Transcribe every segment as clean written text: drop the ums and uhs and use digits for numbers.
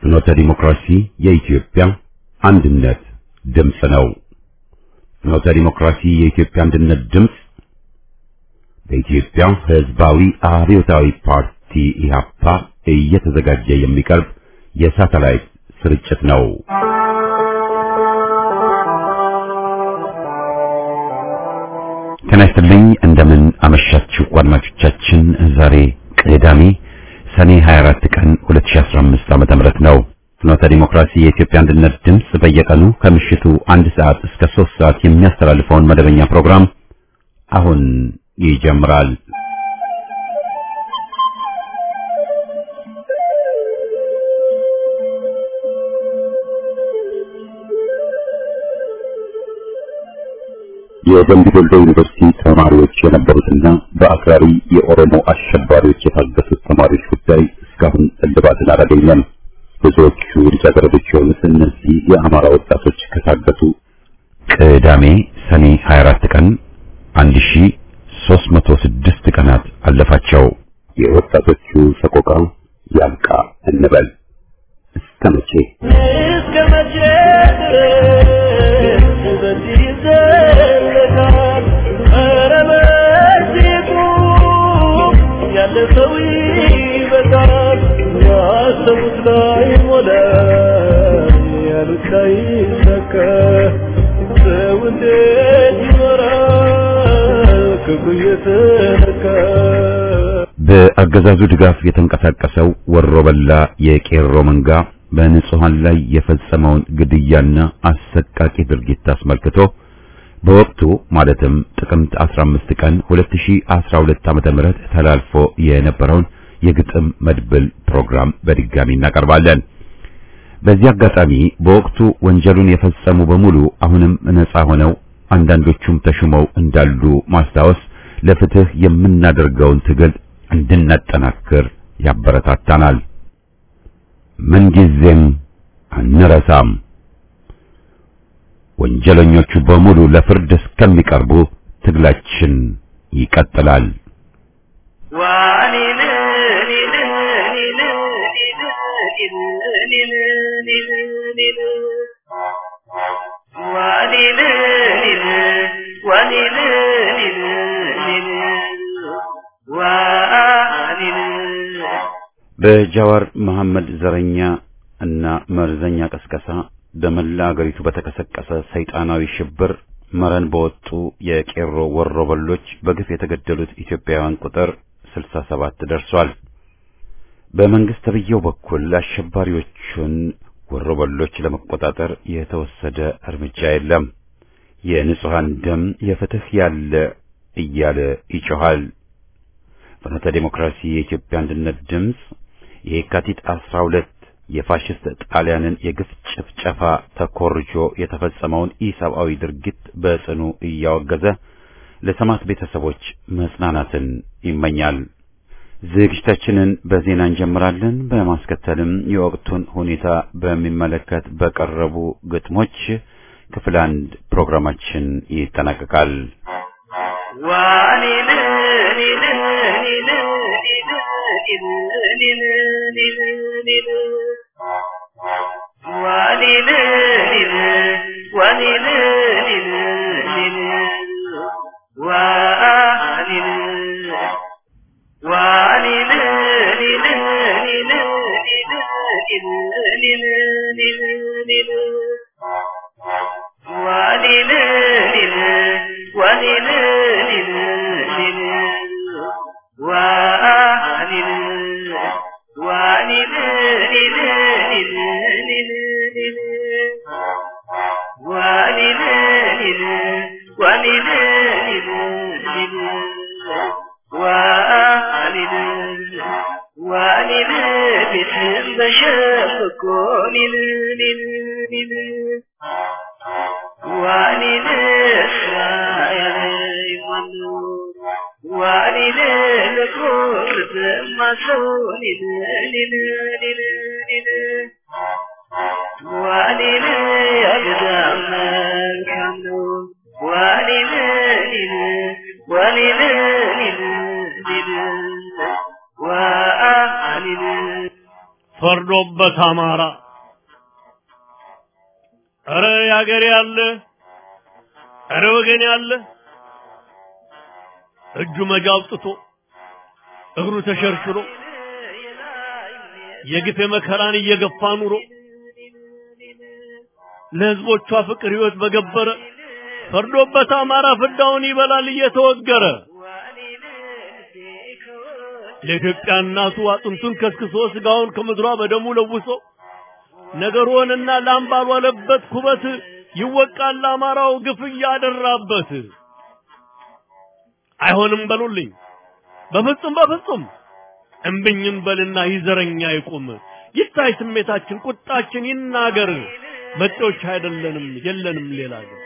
ፍኖተ ዲሞክራሲ የኢትዮጵያ አንድነት ድምጽ ነው። ፍኖተ ዲሞክራሲ የኢትዮጵያ አንድነት ድምጽ በኢትዮጵያ ሕዝባዊ አብዮታዊ ፓርቲ ኢህአፓ እየተዘጋጀ የሚቀርብ የሳተላይት ስርጭት ነው። ከናይስትልኝ እንደምን አመሻችሁ አድማጮቻችን። ዛሬ ቅዳሜ ሰኔ 24 ቀን 2015 ዓ.ም ነው። ፍኖተ ዲሞክራሲ የኢትዮጵያ አንድነት ድምጽ በየቀኑ ከምሽቱ 1 ሰዓት እስከ 3 ሰዓት የሚያስተላልፈውን መደበኛ ፕሮግራም አሁን ይጀምራል። የደምቢ ዶሎ ዩኒቨርሲቲ ተማሪዎች የነበሩትና በአክራሪ የኦሮሞ አሸባሪዎች የታገቱት ተማሪዎች ጉዳይ እስካሁን እልባትን አላገኘም። ብዙዎቹ ልጃገረዶች የሆኑት እነዚህ የአማራ ወጣቶች ከታገቱ ቅዳሜ ሰኔ 24 ቀን 1306 ቀናት አለፋቸው። የወጣቶቹ ሰቆቃ ያልቃ እንበል። እስከ መቼ በዚህ ዘለቃል አረበዚቁ ያለፈው ይበቃል ያሰቡት ላይ ሞላ ያልካይ ሰከ ሰው እንዴት ይኖራል ከጉየተነካ። በአገዛዙ ድጋፍ የተንቀሳቀሰው ወሮበላ የቄሮ መንጋ በንጹሃን ላይ የፈጸመውን ግድያና አሰቃቂ ድርጊት አስመልክቶ በወቅቱ ማለትም ጥቅምት 15 ቀን 2012 ዓ.ም ተላልፎ የነበረውን የግጥም መድብል ፕሮግራም በድጋሚ እናቀርባለን። በዚህ አጋጣሚ በወቅቱ ወንጀሉን የፈጸሙ በሙሉ አሁንም ነፃ ሆነው አንዳንዶቹም ተሹመው እንዳሉ ማስታወስ ለፍትህ የምናደርገውን ትግል እንድናጠናክር ያበረታታናል። ምን ጊዜም አንረሳም። ወንጀለኞቹ በሙሉ ለፍርድ እስከሚቀርቡ ትግላችን ይቀጥላል። በጃዋር መሐመድ ዘረኛ እና መርዘኛ ቀስቀሳ በመላ አገሪቱ በተከሰቀሰ ሰይጣናዊ ሽብር መረን በወጡ የቄሮ ወሮበሎች በግፍ የተገደሉት ኢትዮጵያውያን ቁጥር 67 ደርሷል። በመንግስት ተብየው በኩል አሸባሪዎቹን ወሮበሎች ለመቆጣጠር የተወሰደ እርምጃ የለም። የንጹሃን ደም የፍትህ ያለ እያለ ይጮሃል። ፍኖተ ዲሞክራሲ የኢትዮጵያ አንድነት ድምጽ የካቲት 12 የፋሽስት ጣሊያንን የግፍ ጭፍጨፋ ተኮርጆ የተፈጸመውን ኢሰብአዊ ድርጊት በጽኑ እያወገዘ ለሰማዕት ቤተሰቦች መጽናናትን ይመኛል። ዝግጅታችንን በዜና እንጀምራለን። በማስከተልም የወቅቱን ሁኔታ በሚመለከት በቀረቡ ግጥሞች ክፍል 1 ፕሮግራማችን ይጠናቀቃል። ፈርዶበት አማራ አረ ያገሬ ያለ አረ ወገን ያለ እጁ መጃውጥቶ እግሩ ተሸርሽሮ የግፍ መከራን እየገፋ ኑሮ ለህዝቦቿ ፍቅር ህይወት በገበረ ፈርዶበት አማራ ፍዳውን ይበላል እየተወገረ ለኢትዮጵያ እናቱ አጥንቱን ከስክሶ ስጋውን ከምድሯ በደሙ ለውሶ ነገሩንና ላምባል ወለበት ኩበት ይወቃል አማራው ግፍ ያደራበት አይሆንም በሉልኝ በፍጹም እምብኝን በልና ይዘረኛ ይቆም ይታይ ስሜታችን ቁጣችን ይናገር መጤዎች አይደለንም የለንም ሌላ ግን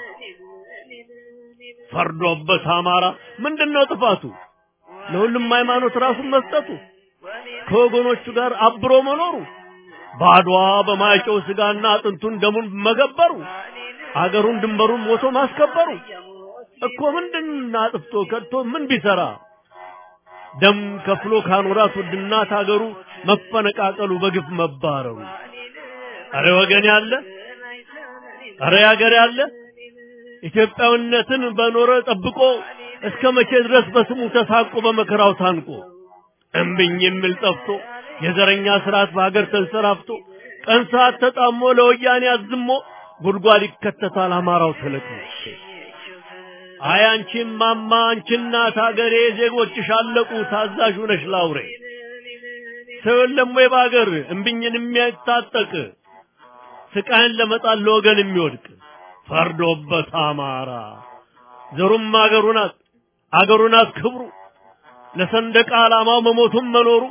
ፈርዶበት አማራ ምንድነው ጥፋቱ ለሁሉም ሃይማኖት ራሱን መስጠቱ ከወገኖቹ ጋር አብሮ መኖሩ ባድዋ በማይጨው ስጋና አጥንቱን ደሙን መገበሩ አገሩን ድንበሩን ሞቶ ማስከበሩ እኮ ምንድነው አጥፍቶ ከቶ ምን ቢሰራ ደም ከፍሎ ካኖራት ውድና ታገሩ መፈነቃቀሉ በግፍ መባረሩ አረ ወገን ያለ አረ ያገር ያለ ኢትዮጵያዊነትን በኖረ ጠብቆ እስከ መቼ ድረስ በስሙ ተሳቆ በመከራው ታንቆ እምብኝ የሚል ጠፍቶ የዘረኛ ስርዓት በሀገር ተንሰራፍቶ ቀን ሰዓት ተጣሞ ለወያኔ አዝሞ ጉድጓድ ይከተታል አማራው ተለቅሞ አይ አንቺ ማማ አንቺ እናት ሀገሬ ዜጎችሽ አለቁ ታዛዥ ነሽ ላውሬ ሰው የለም ወይ በሀገር እምብኝን የሚያታጠቅ ስቃይን ለመጣል ለወገን የሚወድቅ ፈርዶበት አማራ ዘሩም አገሩ ናት ክብሩ ለሰንደቅ ዓላማው መሞቱም መኖሩ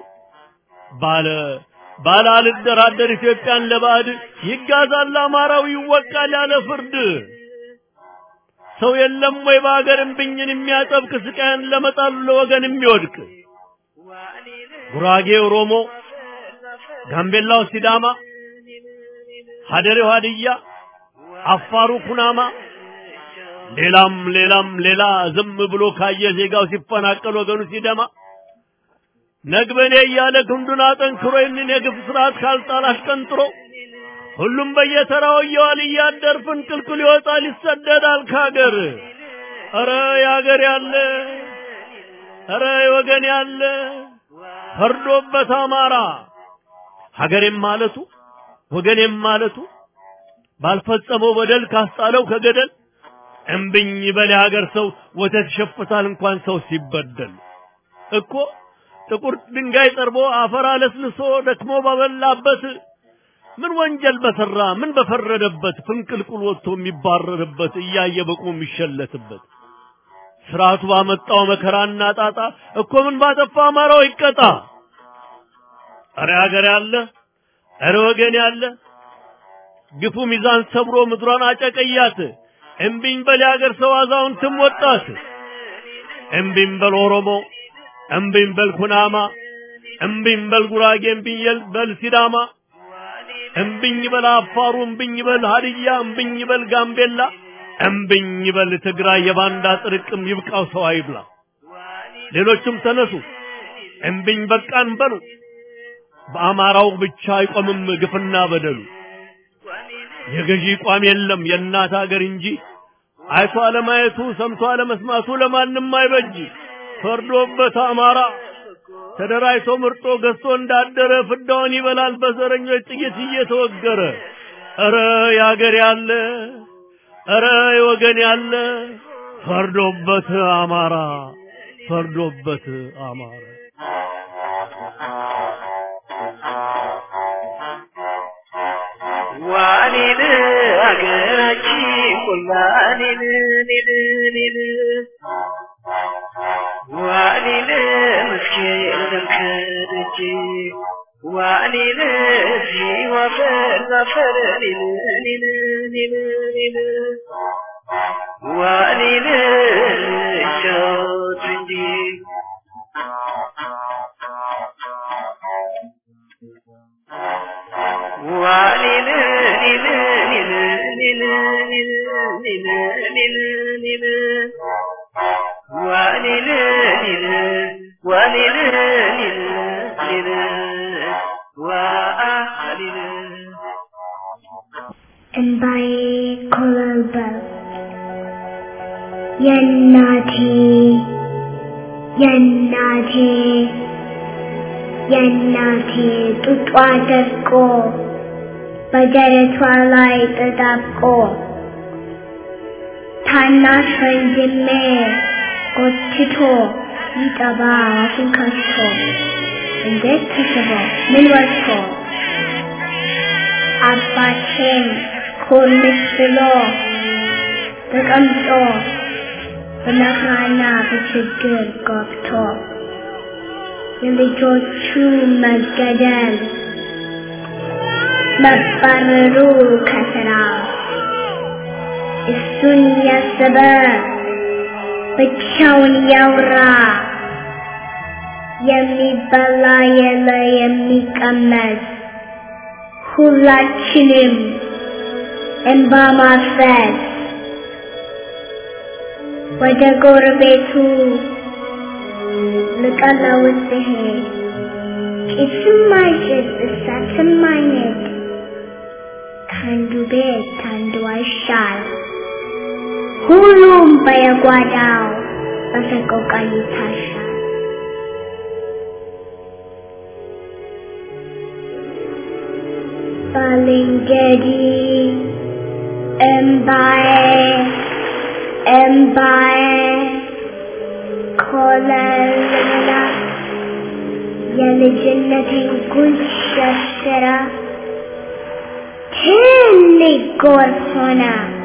ባለ አልደራደር ኢትዮጵያን ለባዕድ ይጋዛል አማራው ይወቃል ያለ ፍርድ ሰው የለም ወይ በአገር እምብኝን የሚያጠብቅ ስቃይን ለመጣል ለወገን የሚወድቅ ጉራጌ ኦሮሞ ጋምቤላው ሲዳማ ሀደሬው ሀዲያ አፋሩ ኩናማ ሌላ ዝም ብሎ ካየ ዜጋው ሲፈናቀል ወገኑ ሲደማ ነግበኔ ያለ ክንዱን አጠንክሮ ይህንን የግፍ ስርዓት ካልጣል አሽቀንጥሮ ሁሉም በየተራው ይዋል ያደር ፍንቅልቅል ይወጣል ይሰደዳል ካገር አረ ያገር ያለ አረ ወገን ያለ ፈርዶበት አማራ ሀገሬም ማለቱ ወገኔም ማለቱ ባልፈጸመው በደል ካስጣለው ከገደል እምብኝ በል ሀገር ሰው ወተት ሸፍታል እንኳን ሰው ሲበደል እኮ ጥቁር ድንጋይ ጠርቦ አፈር አለስልሶ ደክሞ ባበላበት ምን ወንጀል በሰራ ምን በፈረደበት ፍንቅልቁል ወጥቶ የሚባረርበት እያየ በቆም የሚሸለትበት ስርዓቱ ባመጣው መከራና ጣጣ እኮ ምን ባጠፋ አማራው ይቀጣ አረ ሀገር ያለ አረ ወገን ያለ ግፉ ሚዛን ሰብሮ ምድሯን አጨቀያት እምብኝ በል ሀገር ሰው አዛውንትም ወጣት እምብኝ በል ኦሮሞ እምብኝ በል ኩናማ እምብኝ በል ጉራጌ እምብኝ በል ሲዳማ እምብኝ በል አፋሩ እምብኝ በል ሀዲያ እምብኝ በል ጋምቤላ እምብኝ በል ትግራይ የባንዳ ጥርቅም ይብቃው ሰው አይብላ ሌሎችም ተነሱ እምብኝ በቃን በሉ በአማራው ብቻ አይቆምም ግፍና በደሉ የገዢ ቋም የለም የእናት ሀገር እንጂ አይቶ አለማየቱ ሰምቶ አለመስማቱ ለማንም አይበጅ ፈርዶበት አማራ ተደራይቶ ምርጦ ገዝቶ እንዳደረ ፍዳውን ይበላል በዘረኞች ጥይት እየተወገረ አረ ያገር ያለ አረ ወገን ያለ ፈርዶበት አማራ ዋኔን አገራቺ ኩላኔን ዋኔን መስኪን ደምከደጂ ዋኔን ሲዋፈር ዛፈረኔን ዋኔን ሾትንጂ wa እምባዬ ኮለልበል የእናቴ ጡጧ ደርቆ በደረቷ ላይ ተጣብቆ ታናሽ ወንድሜ ጎትቶ ይጠባ አፉን ከፍቶ እንዴት ተስቦ ምን ወጥቶ አባቴን ኮልስ ብሎ ተቀምጦ በመከራና በችግር ገብቶ የልጆቹ መገደል መባረሩ ከስራ እሱን ያሰበ ብቻውን ያውራ የሚበላ የለ የሚቀመስ ሁላችንም እንባ ማፍሰስ ወደ ጎረቤቱ ልቀለው ሲሄድ ጭስም አይጭስ እሳትም አይነድ ከአንዱ ቤት ከአንዱ አይሻል ሁሉም በየጓዳው በሰቆቃ ይታሻል። ባልንጀሪ እምባዬ ኮለላ የልጅነቴን ጉንጭ ሸርሽራ ትልቅ ጎርፍ ሆና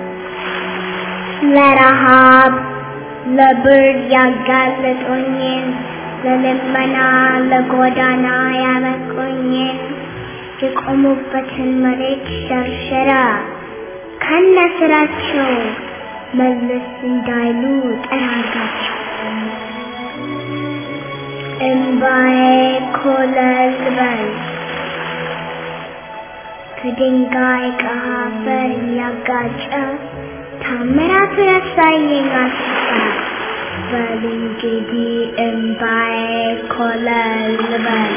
ለረሃብ ለብርድ ያጋለጡኝን ለልመና ለጎዳና ያበቁኝን የቆሙበትን መሬት ሸርሽራ ከነስራቸው መለስ እንዳይሉ ጠራጋቸው። እምባዬ ኮለል በል ከድንጋይ ከአፈር ያጋጨ ታምራት ያሳየኝ አስታ በል እንግዲህ እምባዬ ኮለል በል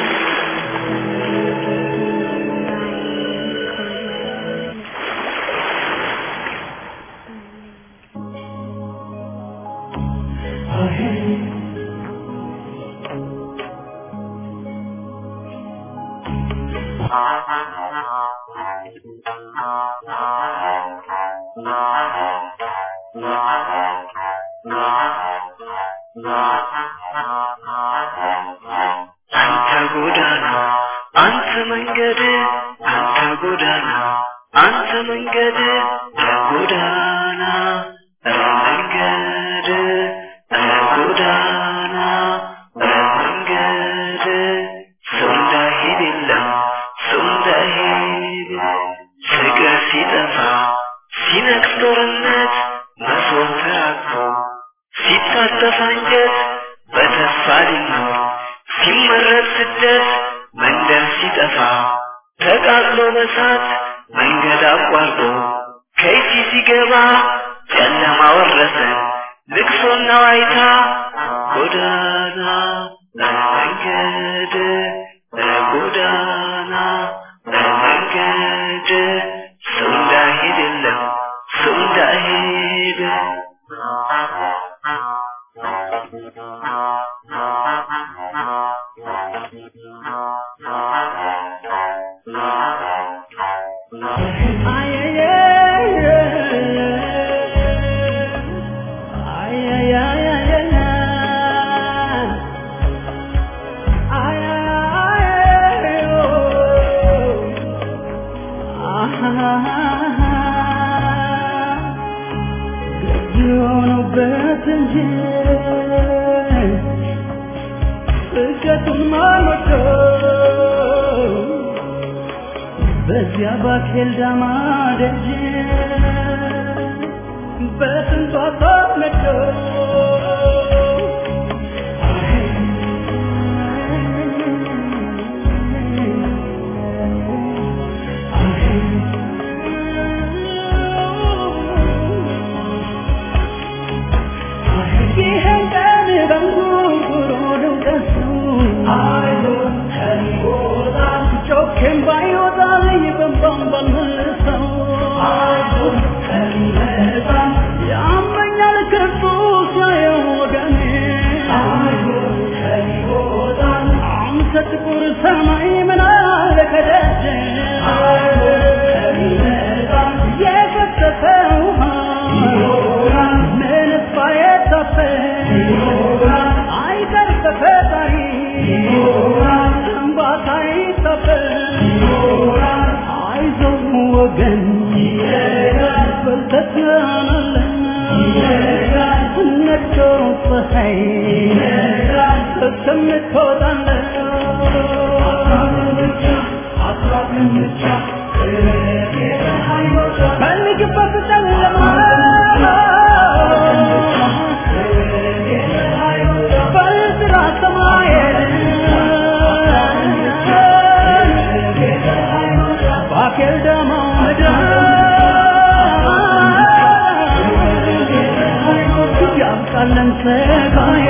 Can buy your darling, you can bumble. ሰማይ ምን አለ ከደጅ የፈሰሰው ምን ባይታፈ አይቀር ተፈጣሪ እንባታይ ታፈ አይዞህ ወገን በልተናለን ነቶ ፀሐይ ተሰምቶታለን ፈልግበት ጨለማ በዝራ ሰማይ ባኬል ደማ ያምጣለን ሰጋዬ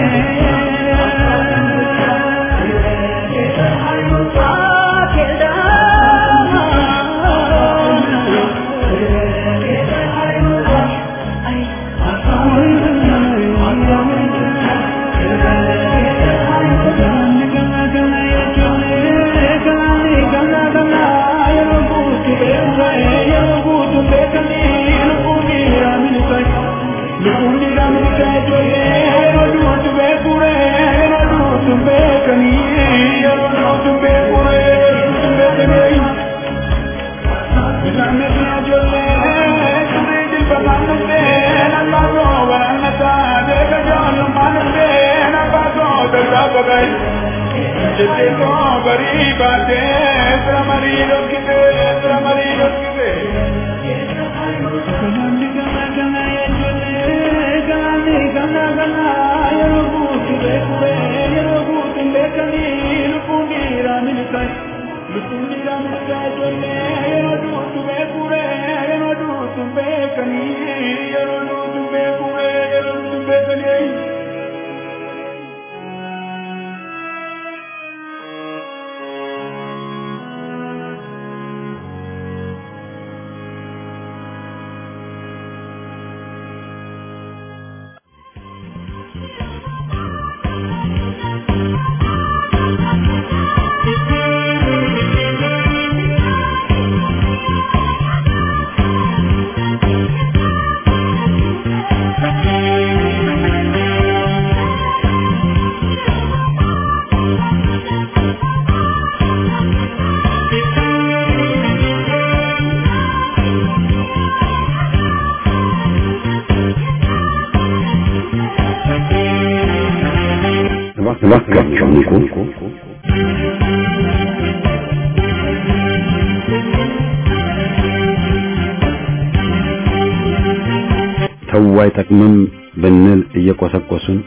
ተዋይ ጠቅመም ብንል እየቆሰቆሱን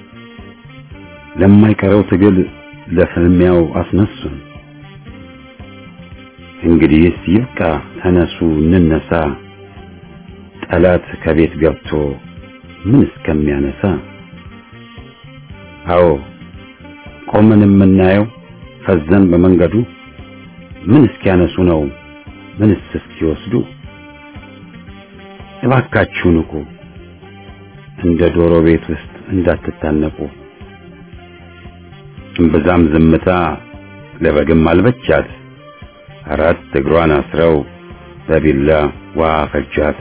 ለማይቀረው ትግል ለፍልሚያው አስነሱን። እንግዲህስ ይብቃ ተነሱ እንነሳ ጠላት ከቤት ገብቶ ምን እስከሚያነሳ አዎ ቆመን የምናየው ፈዘን በመንገዱ ምን እስኪያነሱ ነው ምንስ እስኪወስዱ እባካችሁ ንቁ እንደ ዶሮ ቤት ውስጥ እንዳትታነቁ እምብዛም ዝምታ ለበግም አልበቻት አራት እግሯን አስረው በቢላ ዋ ፈጃት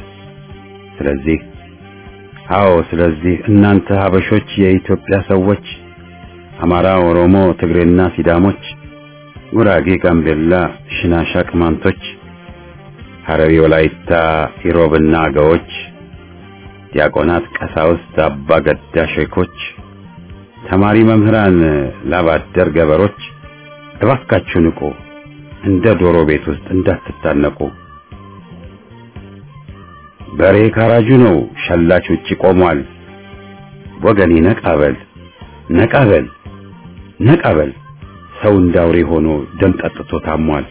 ስለዚህ እናንተ ሀበሾች የኢትዮጵያ ሰዎች አማራ ኦሮሞ ትግሬና ሲዳሞች ጉራጌ ጋምቤላ ሽናሻ ቅማንቶች ሐረሪ ወላይታ ኢሮብና አገዎች ዲያቆናት ቀሳውስት አባ ገዳ ሼኮች ተማሪ መምህራን ላባደር ገበሮች እባካችሁ ንቁ እንደ ዶሮ ቤት ውስጥ እንዳትታነቁ በሬ ካራጁ ነው ሸላች ውጪ ቆሟል ወገኔ ነቃበል ሰው እንዳውሬ ሆኖ ደም ጠጥቶ ታሟል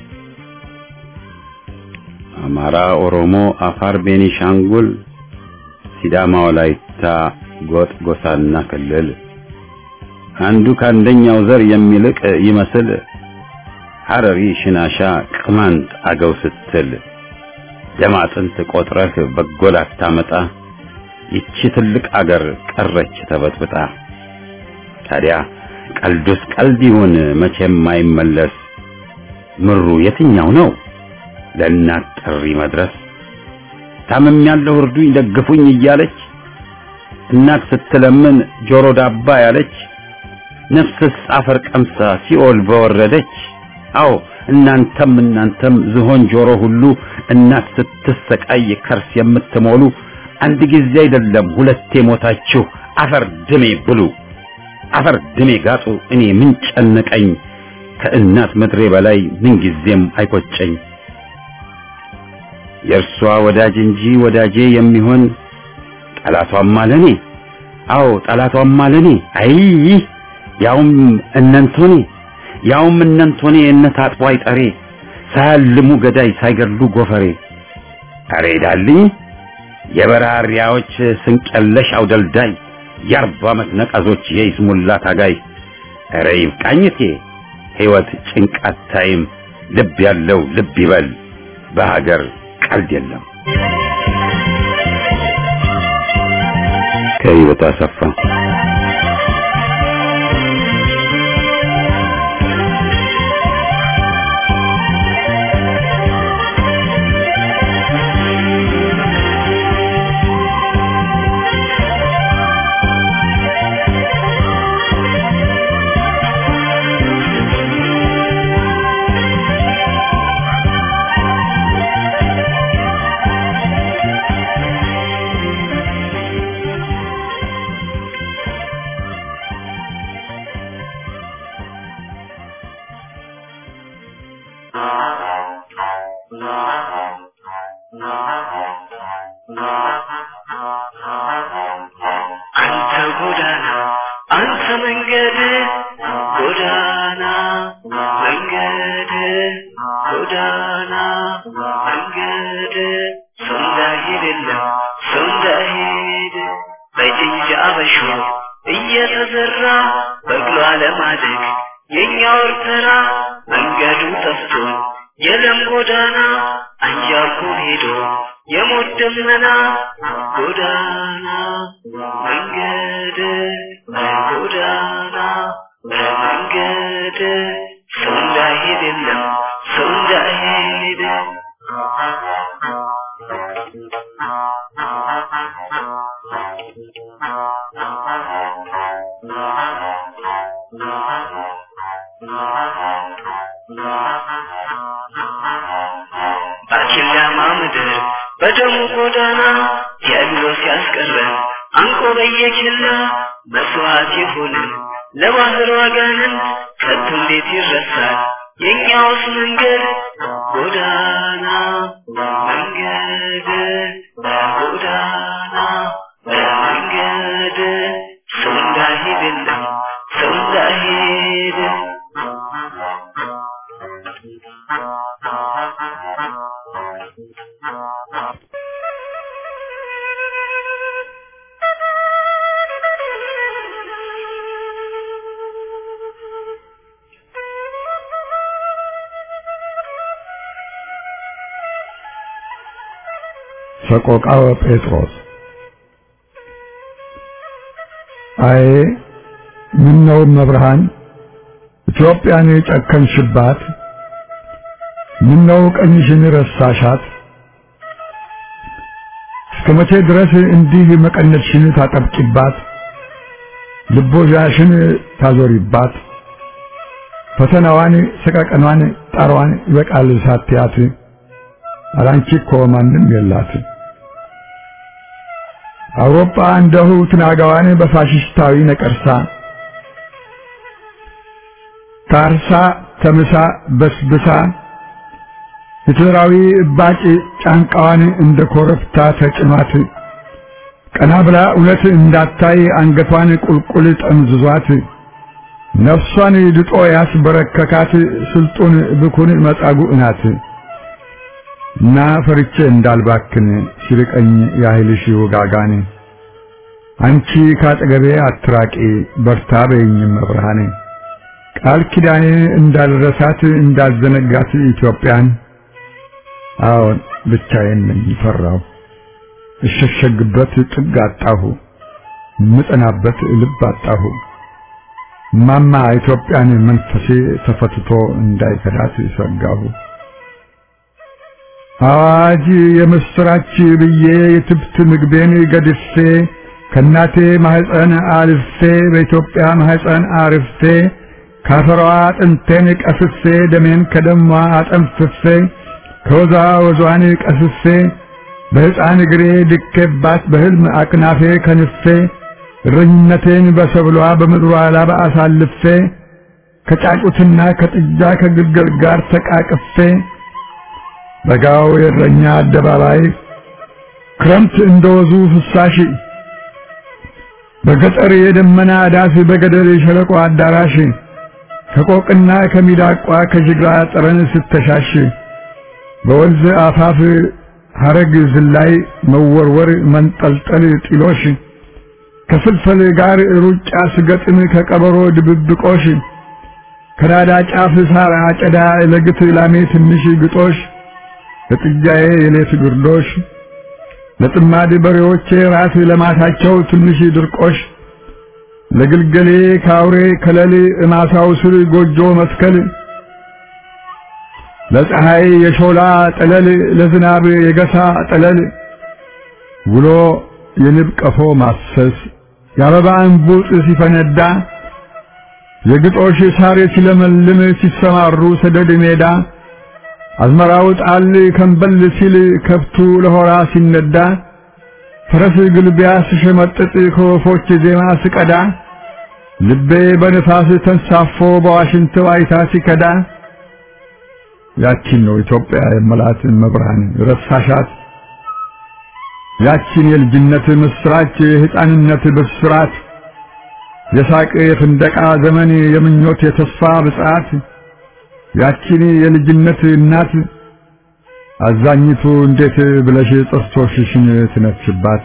አማራ ኦሮሞ አፋር ቤኒሻንጉል ሲዳማ ወላይታ ጎጥ ጎሳና ክልል አንዱ ካንደኛው ዘር የሚልቅ ይመስል ሐረሪ ሽናሻ ቅማንት አገው ስትል ደማጥንት ቆጥረህ በጎል አታመጣ ይቺ ትልቅ አገር ቀረች ተበጥብጣ ታዲያ ቀልዱስ ቀልድ ይሁን መቼም አይመለስ ምሩ የትኛው ነው ለእናት ጥሪ መድረስ ታመም ያለው እርዱኝ ደግፉኝ እያለች እናት ስትለምን ጆሮ ዳባ ያለች ነፍስስ አፈር ቀምሳ ሲኦል በወረደች አዎ እናንተም ዝሆን ጆሮ ሁሉ እናት ስትሰቃይ ከርስ የምትሞሉ አንድ ጊዜ አይደለም ሁለቴ ሞታችሁ አፈር ድሜ ብሉ አፈር ድሜ ጋጡ እኔ ምን ጨነቀኝ ከእናት ምድሬ በላይ ምን ጊዜም አይቆጨኝ የእርሷ ወዳጅ እንጂ ወዳጄ የሚሆን ጠላቷም ማለኔ አዎ ጠላቷም ማለኔ አይ ያውም እነንቶኔ እነታጥቦ አይጠሬ ሳያልሙ ገዳይ ሳይገድሉ ጎፈሬ አሬዳልኝ የበራሪያዎች ስንቀለሽ አውደልዳይ የ40 ዓመት ነቀዞች የይስሙላ ታጋይ አሬ ይብቃኝቴ ሕይወት ጭንቃት ታይም ልብ ያለው ልብ ይበል በሀገር ቀልድ የለም ከህይወት አሰፋ ሰቆቃወ ጴጥሮስ አይ ምነው መብርሃን ኢትዮጵያን የጨከንሽባት ምነው ቀኝሽን ረሳሻት እስከመቼ ድረስ እንዲህ መቀነትሽን ታጠብቂባት ልቦሻሽን ታዞሪባት ፈተናዋን ሰቀቀኗን ጣሯን ይበቃል ሳትያት አላንቺ እኮ ማንም የላት አውሮፓ እንደሁ ትናጋዋን በፋሽስታዊ ነቀርሳ ታርሳ ተምሳ በስብሳ የትራዊ ባጭ ጫንቃዋን እንደ ኮረፍታ ተጭኗት ቀና ብላ እውነት እንዳታይ አንገቷን ቁልቁል ጠምዝዟት ነፍሷን ልጦ ያስበረከካት ስልጡን ብኩን መጻጉዕ ናት እና ፈርቼ እንዳልባክን ሲርቀኝ ያህልሽ ወጋጋኔ አንቺ ካጠገቤ አትራቂ በርታ በይኝ መብርሃኔ ቃል ኪዳኔ እንዳልረሳት እንዳልዘነጋት ኢትዮጵያን አዎን ብቻዬን ነኝ ፈራሁ እሸሸግበት ጥግ አጣሁ ምጠናበት ልብ አጣሁ ማማ ኢትዮጵያን መንፈሴ ተፈትቶ እንዳይከዳት ይሰጋሁ። አዋጅ የምስራች ብዬ የትብት ምግቤን ገድፌ ከናቴ ማህፀን አልፌ በኢትዮጵያ ማህፀን አርፌ ካፈሯ አጥንቴን ቀስፌ ደሜን ከደሟ አጠንፍፌ ከወዛ ወዟን ቀስፌ በሕፃን እግሬ ድኬባት በሕልም አቅናፌ ከንፌ እረኝነቴን በሰብሏ በምድሯ ላባ አሳልፌ ከጫጩትና ከጥጃ ከግልገል ጋር ተቃቅፌ በጋው የእረኛ አደባባይ ክረምት እንደወዙ ፍሳሽ በገጠር የደመና ዳስ በገደል የሸለቆ አዳራሽ ከቆቅና ከሚዳቋ ከጅግራ ጠረን ስተሻሽ በወንዝ አፋፍ ሐረግ ዝላይ መወርወር መንጠልጠል ጢሎሽ ከፍልፈል ጋር ሩጫ ስገጥም ከቀበሮ ድብብቆሽ ከናዳ ጫፍ ሳር አጨዳ ለግት ላሜ ትንሽ ግጦሽ ለጥጃዬ የሌት ግርዶሽ ለጥማድ በሬዎቼ ራስ ለማታቸው ትንሽ ድርቆሽ ለግልገሌ ካውሬ ከለል እማሳው ስር ጎጆ መስከል ለፀሐይ የሾላ ጠለል ለዝናብ የገሳ ጠለል ውሎ የንብ ቀፎ ማሰስ የአበባ እንቡጥ ሲፈነዳ የግጦሽ ሳር ሲለመልም ሲሰማሩ ሰደድ ሜዳ አዝመራው ጣል ከንበል ሲል ከብቱ ለሆራ ሲነዳ ፈረስ ግልቢያ ሲሸመጥጥ ከወፎች ዜማ ሲቀዳ ልቤ በንፋስ ተንሳፎ በዋሽንት ዋይታ ሲከዳ ያቺን ነው ኢትዮጵያ የመላት መብርሃን ረሳሻት ያቺን የልጅነት ምስራች የሕፃንነት ብስራት የሳቅ የፍንደቃ ዘመን የምኞት የተስፋ ብጻት ያቺን የልጅነት እናት አዛኝቱ እንዴት ብለሽ ጥርሶችሽን ትነፍሽባት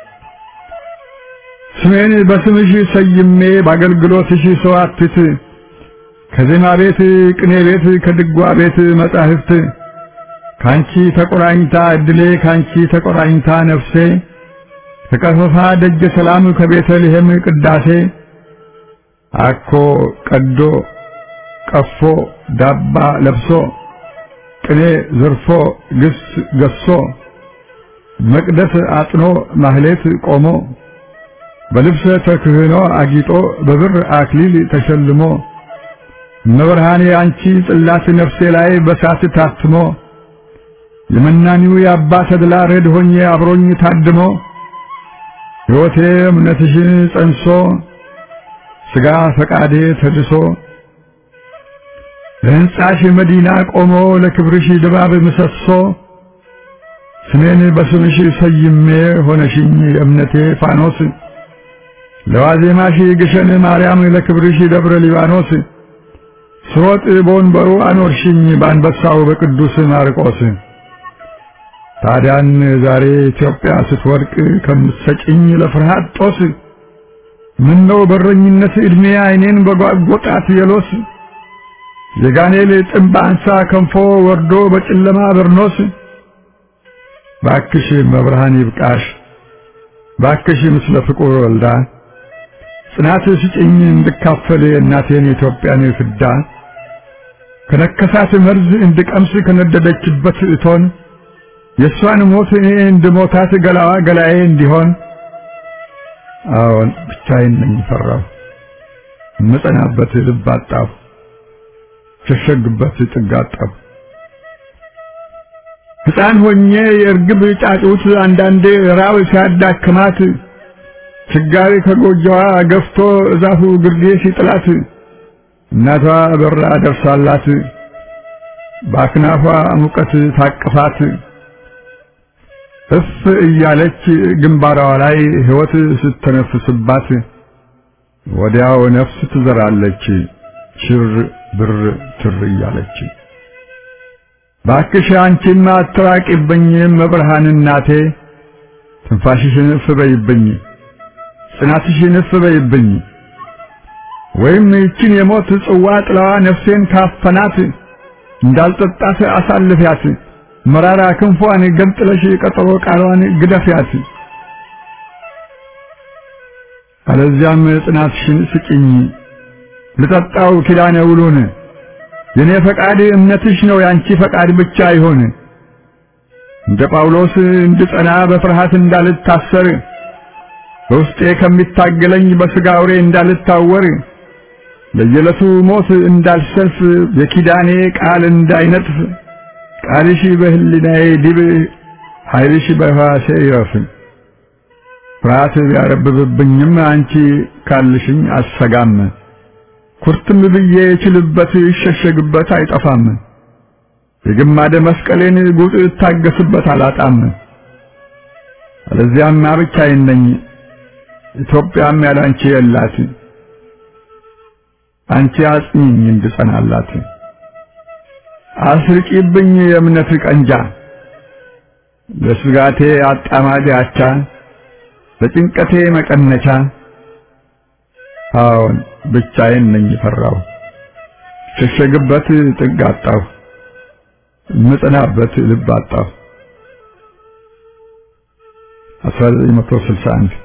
ስሜን በስምሽ ሰይሜ በአገልግሎትሽ ሰዋትት ከዜማ ቤት ቅኔ ቤት ከድጓ ቤት መጻሕፍት ካንቺ ተቆራኝታ እድሌ ካንቺ ተቆራኝታ ነፍሴ ከቀፈፋ ደጀ ሰላም ከቤተልሔም ቅዳሴ አኮ ቀዶ ቀፎ ዳባ ለብሶ ቅኔ ዘርፎ ግስ ገሶ መቅደስ አጥኖ ማህሌት ቆሞ በልብሰ ተክህኖ አጊጦ በብር አክሊል ተሸልሞ መብርሃኔ አንቺ ጽላት ነፍሴ ላይ በሳት ታትሞ የመናኒው የአባ ተድላ ረድ ሆኜ አብሮኝ ታድሞ ሕይወቴ እምነትሽን ጸንሶ ሥጋ ፈቃዴ ተድሶ ለሕንጻሽ መዲና ቆሞ ለክብርሽ ድባብ ምሰሶ ስሜን በስምሽ ሰይሜ ሆነሽኝ የእምነቴ ፋኖስ ለዋዜማሽ ግሸን ማርያም ለክብርሽ ደብረ ሊባኖስ ስሮጥ በወንበሩ አኖርሽኝ በአንበሳው በቅዱስ ማርቆስ ታዲያን ዛሬ ኢትዮጵያ ስትወድቅ ከምትሰጭኝ ለፍርሃት ጦስ ምነው በረኝነት ዕድሜ ዓይኔን በጓጎጣት የሎስ የጋኔል ጥንብ አንሳ ከንፎ ወርዶ በጨለማ በርኖስ ባክሽ መብርሃን ይብቃሽ ባክሽ ምስለ ፍቁር ወልዳ ጽናት ስጭኝ እንድካፈል እናቴን ኢትዮጵያን ፍዳ ከነከሳት መርዝ እንድቀምስ ከነደደችበት እቶን የሷን ሞት እኔ እንድሞታት ገላዋ ገላዬ እንዲሆን አዎን ብቻዬን ነኝ ፈራሁ መጸናበት ልብ አጣሁ ሸሸግበት ጥጋጣሁ ሕፃን ሆኜ የእርግብ ጫጩት አንዳንዴ ራብ ሲያዳክማት ችጋሪ ከጎጆዋ ገፍቶ እዛፉ ግርጌ ሲጥላት እናቷ በራ ደርሳላት ባክናፏ ሙቀት ታቅፋት እፍ እያለች ግንባሯ ላይ ሕይወት ስትተነፍስባት ወዲያው ነፍስ ትዘራለች ሽር ብር ትር እያለች ባክሽ አንቺማ አትራቂብኝ መብርሃን እናቴ ትንፋሽሽን እፍ በይብኝ ጽናትሽን እፍ በይብኝ ወይም ይችን የሞት ጽዋ ጥላዋ ነፍሴን ካፈናት እንዳልጠጣት አሳልፊያት መራራ ክንፏን ገንጥለሽ ቀጠሮ ቃሏን ግደፊያት አለዚያም ጽናትሽን ስጪኝ ልጠጣው ኪዳነ ውሉን የኔ ፈቃድ እምነትሽ ነው ያንቺ ፈቃድ ብቻ ይሆን እንደ ጳውሎስ እንድጸና በፍርሃት እንዳልታሰር በውስጤ ከሚታገለኝ በሥጋ አውሬ እንዳልታወር ለየለቱ ሞት እንዳልሰልፍ የኪዳኔ ቃል እንዳይነጥፍ ቃልሽ በህሊናዬ ዲብ ኃይልሽ በሕዋሴ ይረፍ ፍርሃት ቢያረብብብኝም አንቺ ካልሽኝ አሰጋም ኩርትም ብዬ ችልበት ይሸሸግበት አይጠፋም የግማደ መስቀሌን ጉጥ ታገስበት አላጣም አለዚያም ብቻዬን ነኝ ኢትዮጵያም ያላንቺ የላት አንቺ አጽኚኝ እንድጸናላት አስርቂብኝ የእምነት ቀንጃ ለስጋቴ አጣማጅ አቻ ለጭንቀቴ መቀነቻ አዎን ብቻዬን ነኝ ፈራው ሸሸግበት ጥግ አጣሁ መጽናበት ልብ አጣሁ 1961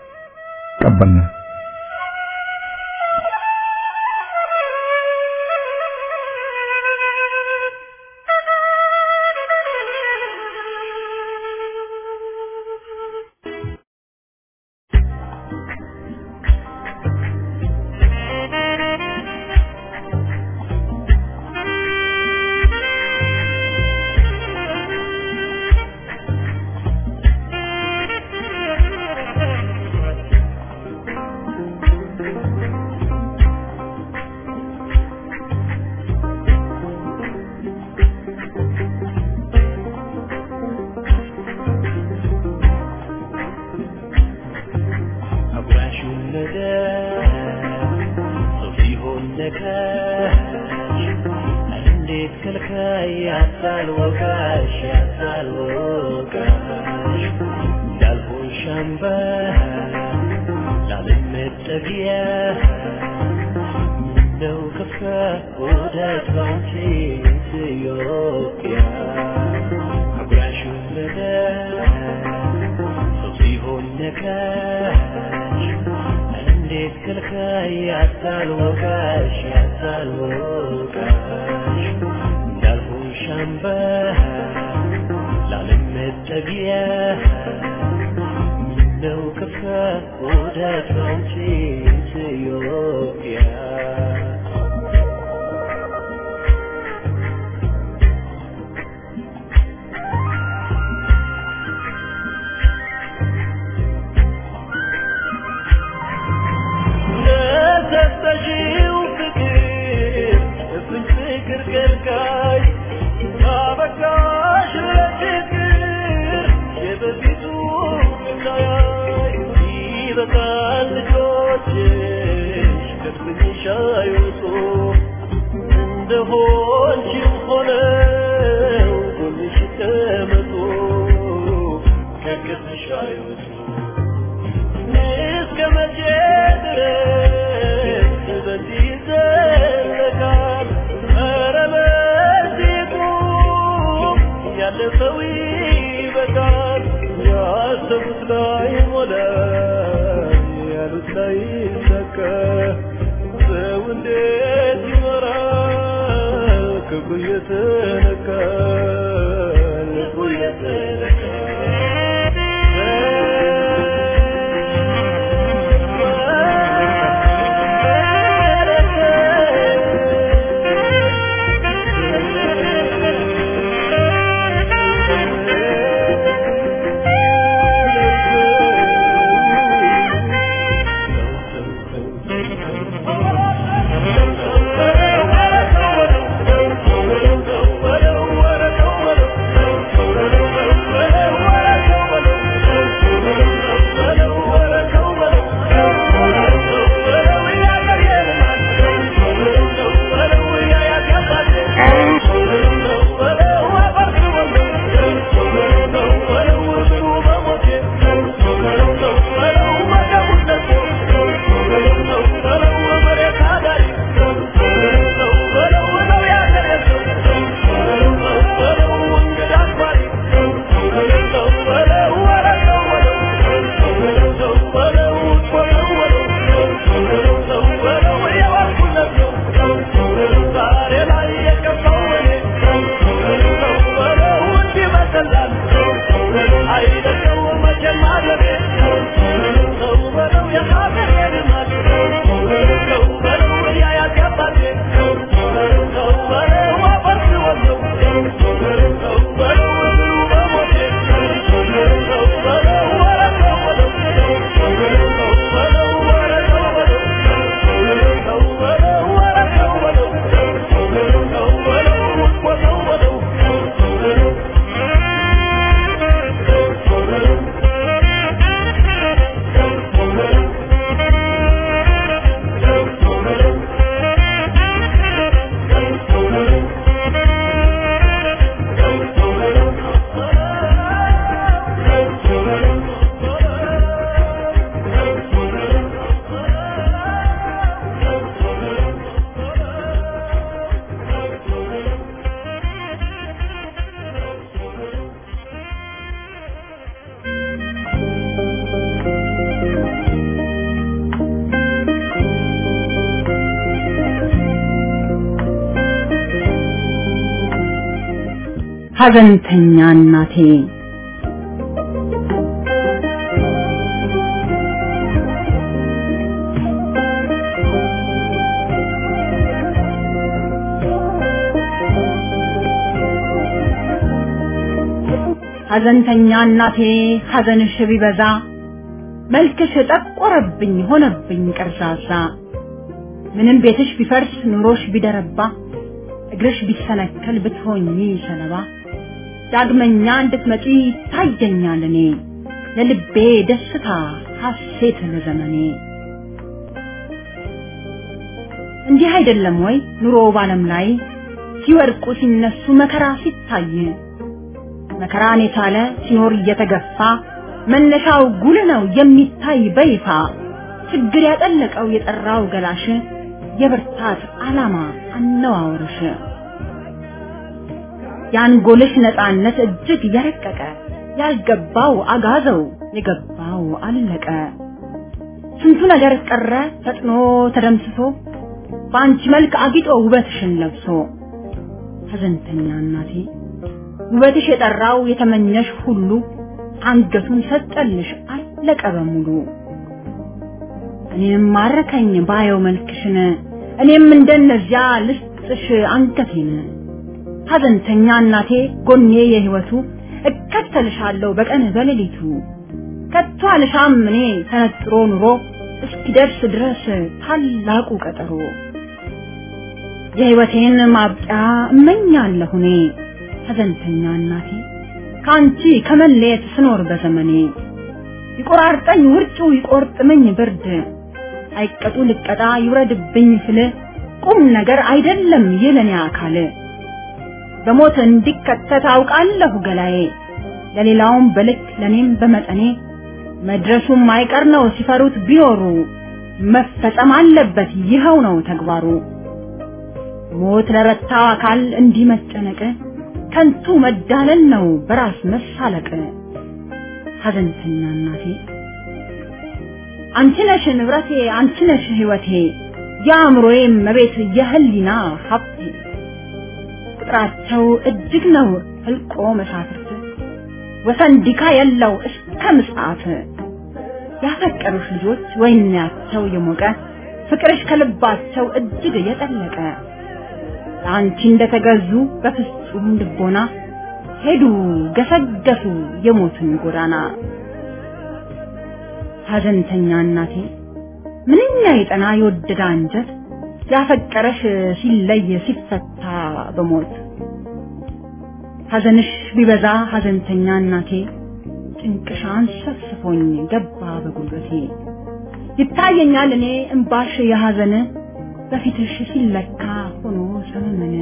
ቀበና What ሐዘንተኛ እናቴ ሐዘንተኛ እናቴ ሐዘንሽ ቢበዛ መልክሽ ጠቆረብኝ ሆነብኝ ቀርዛዛ ምንም ቤትሽ ቢፈርስ ኑሮሽ ቢደረባ እግርሽ ቢሰነከል ብትሆኚ ሰለባ ዳግመኛ እንድትመጪ ታየኛል እኔ ለልቤ ደስታ ሐሴት ለዘመኔ እንዲህ አይደለም ወይ ኑሮ ባለም ላይ ሲወርቁ ሲነሱ መከራ ሲታይ መከራን የቻለ ሲኖር እየተገፋ መነሻው ጉል ነው የሚታይ በይፋ ችግር ያጠለቀው የጠራው ገላሽ የብርታት ዓላማ አነዋወርሽ ያንጎልሽ ነፃነት እጅግ ያረቀቀ ያልገባው አጋዘው የገባው አለቀ ስንቱ ነገር ቀረ ፈጥኖ ተደምስሶ ባንቺ መልክ አጊጦ ውበትሽን ለብሶ ሐዘንተኛ እናቴ ውበትሽ የጠራው የተመኘሽ ሁሉ አንገቱን ሰጠልሽ አለቀ በሙሉ እኔም ማረከኝ ባየው መልክሽን እኔም እንደነዚያ ልስጥሽ አንገቴን ሐዘንተኛ እናቴ ጎኔ የህይወቱ እከተልሻለሁ በቀን በሌሊቱ ከቶ አልሻም እኔ ተነጥሮ ኑሮ እስኪደርስ ድረስ ታላቁ ቀጠሮ የህይወቴን ማብቂያ እመኛለሁ እኔ ሐዘንተኛ እናቴ ካንቺ ከመለየት ስኖር በዘመኔ ይቆራርጠኝ ውርጩ ይቆርጥመኝ ብርድ አይቀጡ ልቀጣ ይውረድብኝ ፍል ቁም ነገር አይደለም የለኔ አካል በሞት እንዲከተት አውቃለሁ ገላዬ ለሌላውም በልክ ለኔም በመጠኔ መድረሱም አይቀር ነው ሲፈሩት ቢኖሩ መፈጸም አለበት ይኸው ነው ተግባሩ ሞት ለረታው አካል እንዲህ መጨነቅ ከንቱ መዳለል ነው በራስ መሳለቅ ሐዘንተኛ እናቴ አንቺ ነሽ ንብረቴ አንቺ ነሽ ህይወቴ ያምሮዬ መቤት የህሊና ሀብቴ ቁጥራቸው እጅግ ነው ህልቆ መሳፍርት ወሰንዲካ የለው እስከ ምጽአት ያፈቀሩሽ ልጆች ወይናቸው የሞቀ ፍቅርሽ ከልባቸው እጅግ የጠለቀ አንቺ እንደተገዙ በፍጹም ልቦና ሄዱ ገሰገሱ የሞትን ጎዳና ሐዘንተኛ እናቴ ምንኛ የጠና የወደደ አንጀት ያፈቀረሽ ሲለይ ሲፈታ በሞት ሐዘንሽ ቢበዛ ሐዘንተኛ እናቴ ጭንቅሻን ሰፍፎኝ ገባ በጉልበቴ ይታየኛል እኔ እንባሽ የሐዘን በፊትሽ ሲለካ ሆኖ ሰመመነ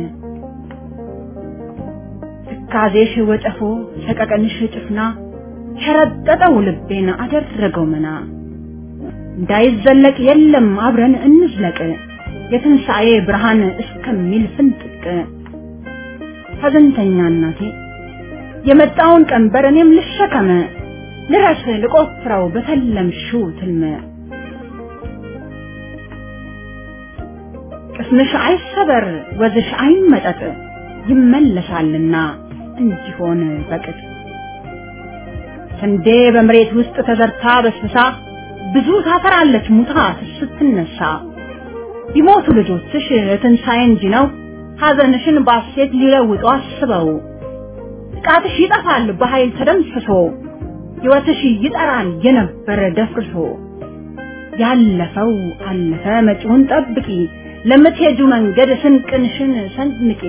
ትካዜሽ ወጨፎ ሰቀቀንሽ ጭፍና ሸረጠጠው ልቤን አደረገው መና እንዳይዘለቅ የለም አብረን እንዝለቅ የትንሣኤ ብርሃን እስከሚል ፍንጥቅ ሐዘንተኛ እናቴ የመጣውን ቀንበር እኔም ልሸከመ ልረስ ልቆፍረው በተለምሽው ትልመ ቅስምሽ አይሰበር ወዝሽ አይመጠጥ ይመለሳልና እንዲሆን በቅጥ ስንዴ በመሬት ውስጥ ተዘርታ በስብሳ ብዙ ታፈራለች ሙታ ስትነሳ ቢሞቱ ልጆችሽ ትንሣኤ እንጂ ነው ሐዘንሽን ባሴት ሊለውጡ አስበው ጥቃትሽ ይጠፋል በኃይል ተደምስሶ ሕይወትሽ ይጠራል የነበረ ደፍርሶ ያለፈው አለፈ መጪውን ጠብቂ ለምትሄጁ መንገድ ስንቅንሽን ሰንድቂ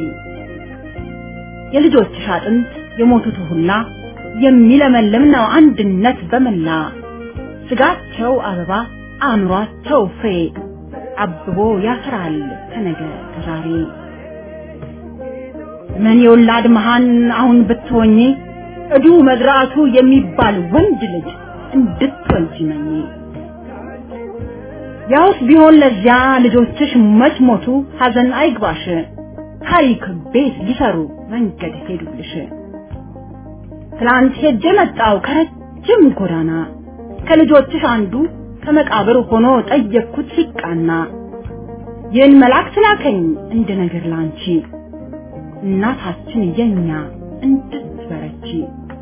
የልጆችሽ አጥንት የሞቱት ሁላ የሚለመልም ነው አንድነት በመላ ስጋቸው አበባ አእምሯቸው ፍሬ አብቦ ያፈራል ከነገ ከዛሬ ምን የወላድ መሃን አሁን ብትሆኚ እዱ መዝራቱ የሚባል ወንድ ልጅ እንድትወልጂ መኝ ያውስ ቢሆን ለዚያ ልጆችሽ መች ሞቱ ሐዘን አይግባሽ ታሪክ ቤት ሊሰሩ መንገድ ሄዱልሽ ትላንት ሄጄ መጣው ከረጅም ጎዳና ከልጆችሽ አንዱ ከመቃብር ሆኖ ጠየቅኩት ሲቃና ይህን መልአክ ላከኝ እንደ ነገር ላንቺ እናታችን የኛ እንድትበረቺ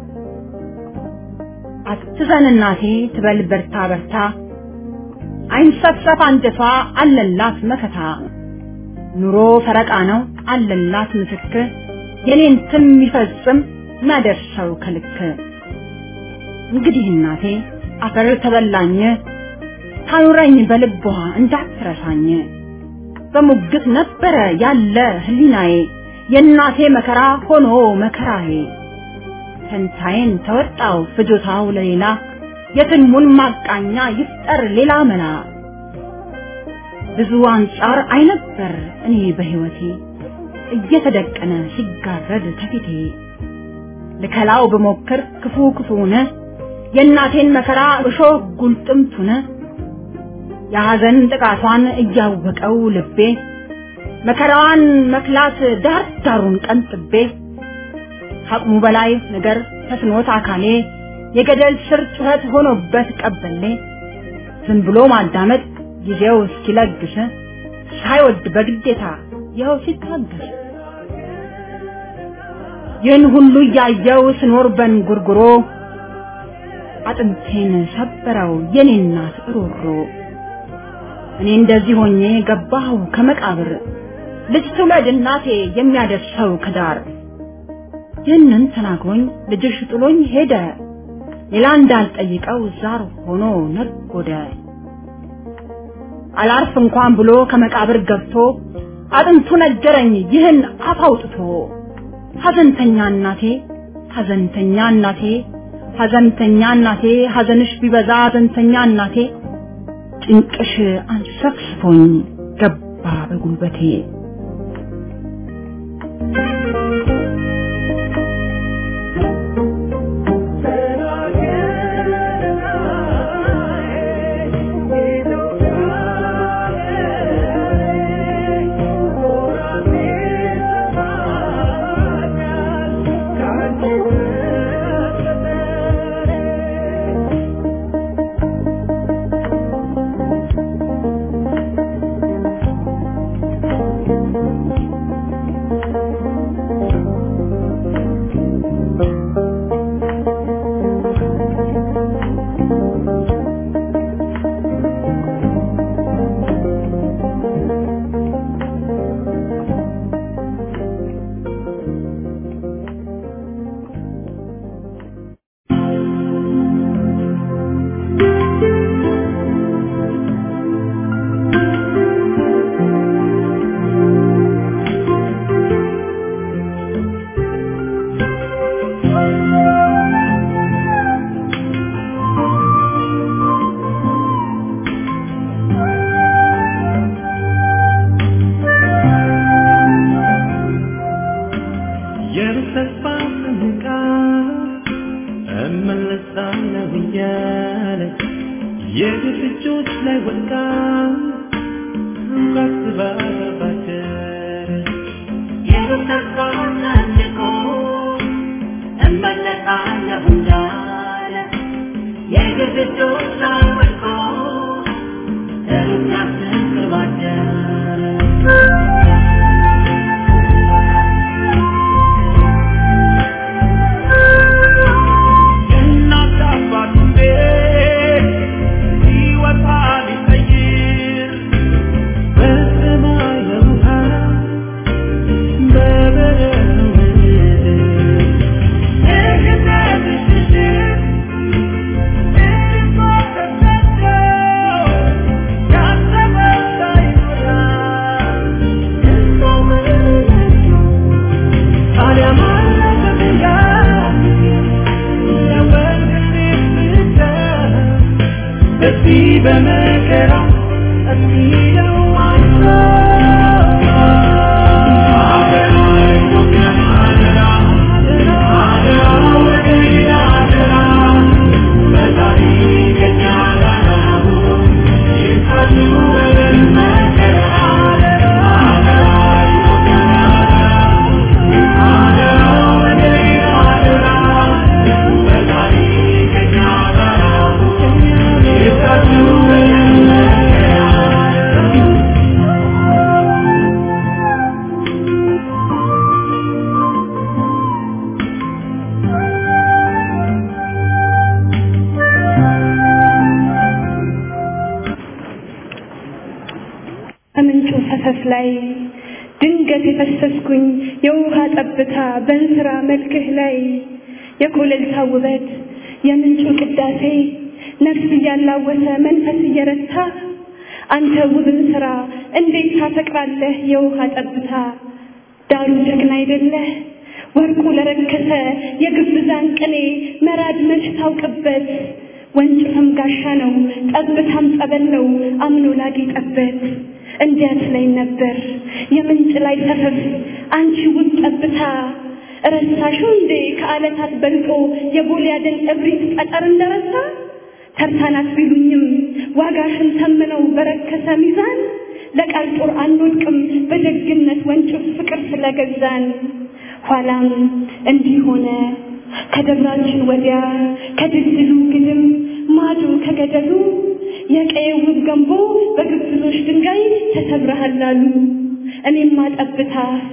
አትዘን እናቴ ትበል በርታ በርታ አይንሰፍሰፍ አንጀቷ አለላት መከታ ኑሮ ፈረቃ ነው አለላት ምስክር የኔን ትም ይፈጽም ማደርሰው ከልክ እንግዲህ እናቴ አፈር ተበላኝ ታኑረኝ በልቧ እንዳትረሳኝ በሙግት ነበረ ያለ ህሊናዬ የእናቴ መከራ ሆኖ መከራዬ ተንታዬን ተወጣው ፍጆታው ለሌላ የትልሙን ማቃኛ ይፍጠር ሌላ መላ ብዙ አንጻር አይነበር እኔ በህይወቴ እየተደቀነ ሲጋረድ ተፊቴ ለከላው በሞከር ክፉ ክፉነ የእናቴን መከራ እሾህ ጉልጥምቱነ የሐዘን ጥቃቷን እያወቀው ልቤ መከራዋን መክላት ዳር ዳሩን ቀንጥቤ አቅሙ በላይ ነገር ተስኖት አካሌ የገደል ስር ጩኸት ሆኖበት ቀበሌ ዝም ብሎ ማዳመጥ ጊዜው እስኪለግስ ሳይወድ በግዴታ ይኸው ሲታገስ ይህን ሁሉ እያየው ስኖር በንጉርጉሮ አጥንቴን ሰበረው የኔ እናት ሮሮ እኔ እንደዚህ ሆኜ ገባሁ ከመቃብር ልጅ ትውለድ እናቴ የሚያደርሰው ከዳር ይህንን ተናግሮኝ ልጅሽ ጥሎኝ ሄደ ሌላ እንዳልጠይቀው ዛር ሆኖ ነጎደ አላርፍ እንኳን ብሎ ከመቃብር ገብቶ አጥንቱ ነገረኝ ይህን አፍ አውጥቶ ሐዘንተኛ እናቴ ሐዘንተኛ እናቴ ሐዘንተኛ እናቴ ሐዘንሽ ቢበዛ ሐዘንተኛ እናቴ ጭንቅሽ አንሰፍስፎኝ ገባ በጉልበቴ ድንገት የፈሰስኩኝ የውሃ ጠብታ በእንስራ መልክህ ላይ የኮለልታ ውበት የምንጩ ቅዳሴ ነፍስ እያላወሰ መንፈስ እየረታ አንተ ውብን ስራ እንዴት ታፈቅራለህ የውሃ ጠብታ ዳሩ ጀግና አይደለህ ወርቁ ለረከሰ የግብዛን ቅኔ መራድ መች ታውቅበት ወንጭፍም ጋሻ ነው ጠብታም ጸበል ነው አምኖ ላጌጠበት እንዲያት ላይ ነበር የምንጭ ላይ ሰፈፍ አንቺ ውብ ጠብታ ረሳሽው እንዴ ከዓለታት በልጦ የጎልያድን እብሪት ጠጠር እንደረሳ ተርታናት ቢሉኝም ዋጋሽን ተምነው በረከሰ ሚዛን ለቃል ጦር አንወድቅም በደግነት ወንጭፍ ፍቅር ስለገዛን ኋላም እንዲህ ሆነ ከደብራችን ወዲያ ከድልድሉ ግድም ማዶ ከገደሉ የቀየው ገንቦ በግብዞች ድንጋይ ተሰብረሃላሉ እኔማ ጠብታ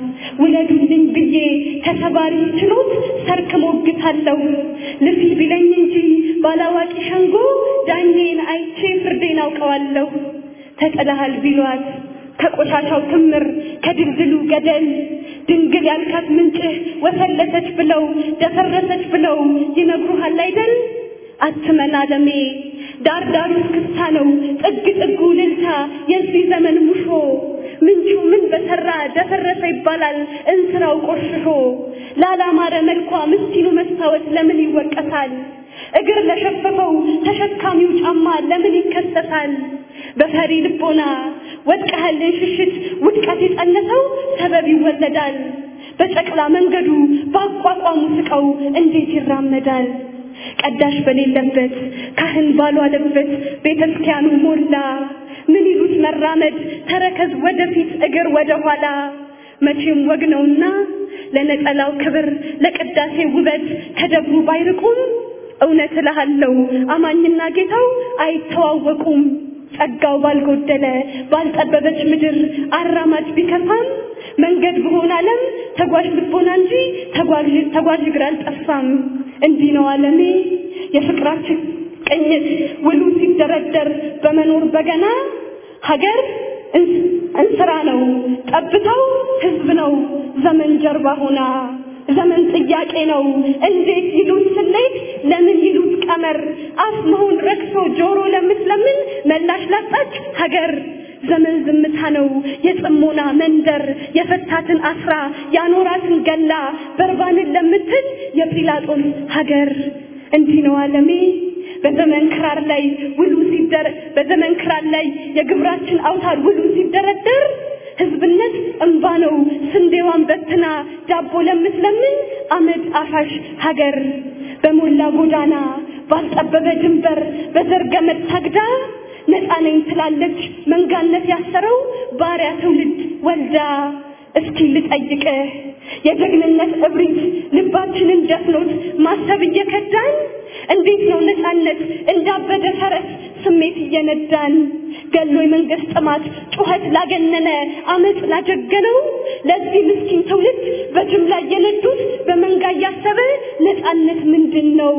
ወለዱልኝ ብዬ ተሰባሪ ችሎት ሰርክ ሞግታለሁ ልፊ ቢለኝ እንጂ ባላዋቂ ሸንጎ ዳኜን አይቼ ፍርዴን አውቀዋለሁ ተጠላሃል ቢሏት ከቆሻሻው ክምር ከድልድሉ ገደል ድንግል ያልካት ምንጭ ወሰለሰች ብለው ደፈረሰች ብለው ይነግሩሃል አይደል አትመን አለሜ ዳር ዳሩ ክስታ ነው ጥግ ጥጉ ልልታ የዚህ ዘመን ሙሾ ምንጩ ምን በሰራ ደፈረሰ ይባላል እንስራው ቆሽሾ ላላማረ መልኳ ምስኪኑ መስታወት ለምን ይወቀሳል እግር ለሸፈፈው ተሸካሚው ጫማ ለምን ይከሰሳል በፈሪ ልቦና ወድቀህልን ሽሽት ውድቀት የጸነሰው ሰበብ ይወለዳል በጨቅላ መንገዱ ባቋቋሙ ስቀው እንዴት ይራመዳል ቀዳሽ በሌለበት ካህን ባልዋለበት ቤተክርስቲያኑ ሞላ ምን ይሉት መራመድ ተረከዝ ወደፊት እግር ወደ ኋላ መቼም ወግ ነውና ለነጠላው ክብር ለቅዳሴ ውበት ከደብሩ ባይርቁም እውነት እልሃለሁ አማኝና ጌታው አይተዋወቁም ጸጋው ባልጎደለ ባልጠበበች ምድር አራማጅ ቢከፋም መንገድ በሆነ ዓለም ተጓዥ ልቦና እንጂ ተጓዥ እግር አልጠፋም እንዲህ ነው ዓለሜ የፍቅራችን ቅኝት ውሉ ሲደረደር በመኖር በገና ሀገር እንስራ ነው ጠብታው ህዝብ ነው ዘመን ጀርባ ሆና ዘመን ጥያቄ ነው እንዴት ይሉት ስሌት ለምን ይሉት ቀመር አፍ መሆን ረክሶ ጆሮ ለምትለምን መላሽ ላጣች ሀገር ዘመን ዝምታ ነው የጽሞና መንደር የፈታትን አስራ ያኖራትን ገላ በርባንን ለምትል የጲላጦስ ሀገር እንዲህ ነው ዓለሜ በዘመን ክራር ላይ ውሉ በዘመን ክራር ላይ የግብራችን አውታር ውሉ ሲደረደር ህዝብነት እንባ ነው ስንዴዋን በትና ዳቦ ለምትለምን አመድ አፋሽ ሀገር በሞላ ጎዳና ባልጠበበ ድንበር በዘርገመት ታግዳ ነፃ ነኝ ትላለች መንጋነት ያሰረው ባሪያ ትውልድ ወልዳ እስኪ ልጠይቅህ የጀግንነት እብሪት ልባችንን ደፍኖት ማሰብ እየከዳን እንዴት ነው ነፃነት እንዳበደ ፈረስ ስሜት እየነዳን ገሎ የመንግስት ጥማት ጩኸት ላገነነ አመጽ ላጀገነው ለዚህ ምስኪን ትውልድ በጅምላ እየነዱት በመንጋ እያሰበ ነፃነት ምንድነው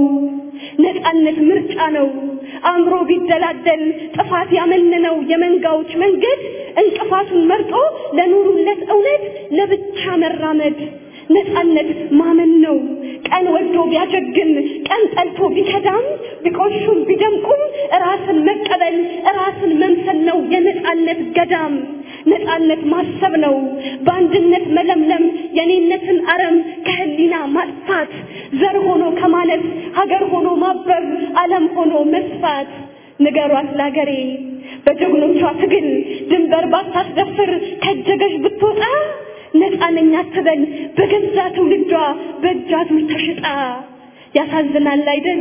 ነፃነት ምርጫ ነው አምሮ ቢደላደል ጥፋት ያመነነው የመንጋዎች መንገድ እንቅፋቱን መርጦ ለኑሩለት እውነት ለብቻ መራመድ ነፃነት ማመን ነው ቀን ወዶ ቢያጀግን ቀን ጠልቶ ቢከዳም ቢቆሹም ቢደምቁም ራስን መቀበል ራስን መምሰል ነው የነፃነት ገዳም ነፃነት ማሰብ ነው በአንድነት መለምለም የኔነትን አረም ከህሊና ማጥፋት ዘር ሆኖ ከማለት ሀገር ሆኖ ማበብ ዓለም ሆኖ መስፋት ንገሯት ላገሬ በጀግኖቿ ትግል ድንበር ባታስደፍር ከጀገሽ ብትወጣ ነፃነኛ አትበል በገዛ ትውልዷ በእጃቱ ተሽጣ ያሳዝናል አይደል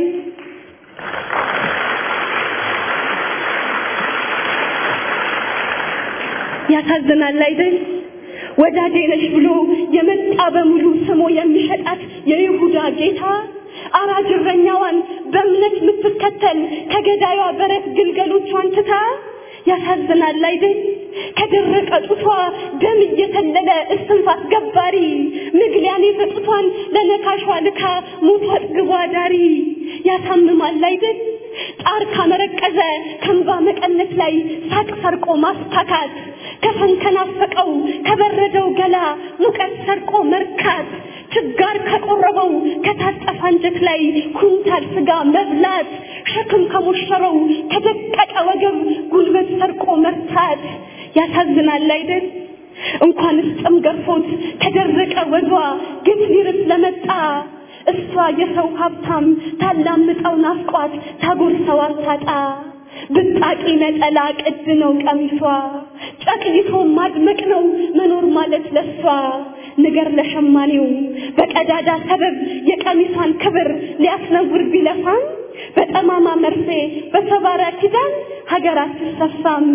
ያሳዝናል አይደል ወዳጄ ነሽ ብሎ የመጣ በሙሉ ስሞ የሚሸጣት የይሁዳ ጌታ አራጅረኛዋን በእምነት ምትከተል ከገዳዩዋ በረት ግልገሎቿን ትታ ያሳዝናል አይደል ከደረቀ ጡቷ ደም እየተለለ እስትንፋስ ገባሪ ምግሊያን የፈጡቷን ለነካሿ ልካ ሞቷት ግዋዳሪ ያሳምማል አይደል ጣር ካመረቀዘ ከንባ መቀነት ላይ ሳቅ ሰርቆ ማስታካት ከፈን ከናፈቀው ከበረደው ገላ ሙቀት ሰርቆ መርካት ችጋር ከቆረበው ከታጠፈ አንጀት ላይ ኩንታል ስጋ መብላት ሸክም ከሞሸረው ከደቀቀ ወገብ ጉልበት ሰርቆ መርታት ያሳዝናል አይደል እንኳንስ ጥም ገርፎት ከደረቀ ወዷ ግፍ ሊርስ ለመጣ እሷ የሰው ሀብታም ታላምጠው ናፍቋት ታጎርሰው አታጣ ብጣቂ ነጠላ ቅድ ነው ቀሚሷ ጨቅይቶ ማድመቅ ነው መኖር ማለት ለሷ ንገር ለሸማኔው በቀዳዳ ሰበብ የቀሚሷን ክብር ሊያስነውር ቢለፋም በጠማማ መርፌ በሰባራ ኪዳን ሀገር አትሰፋም